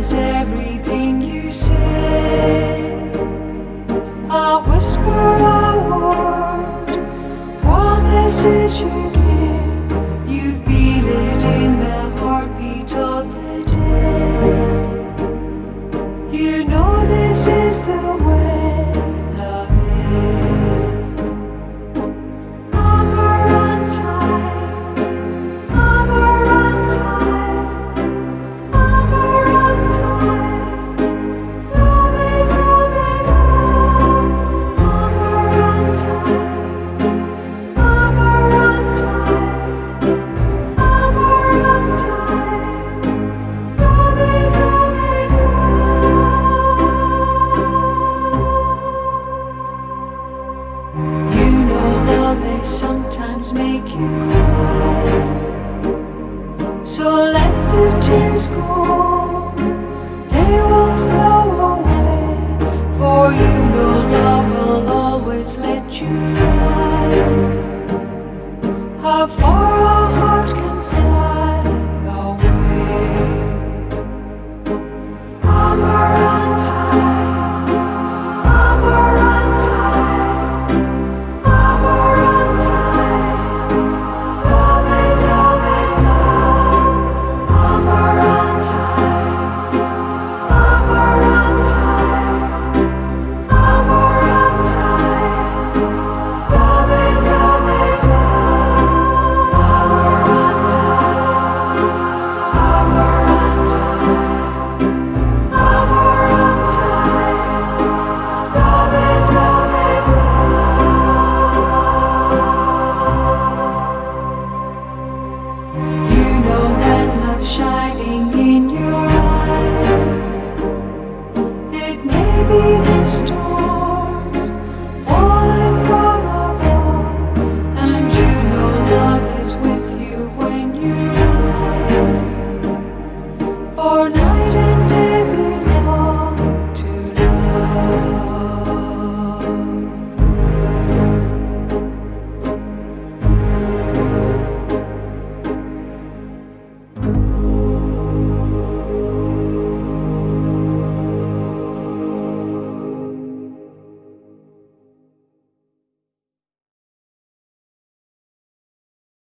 is everything you say. A whisper, a word, promises you give. You feel it in the heartbeat of the day. You know this is the way love is. Sometimes make you cry, so let the tears go, they will flow away. For you know love will always let you fly. How far a heart can fly away. Amarante, Amarante, Amarante. Love is love is love. Amarante, Amarante, Amarante. Love is love is love. Amarante, Amarante, Amarante. Love is love is love. You know when love's shining in your eyes, it may be the storm.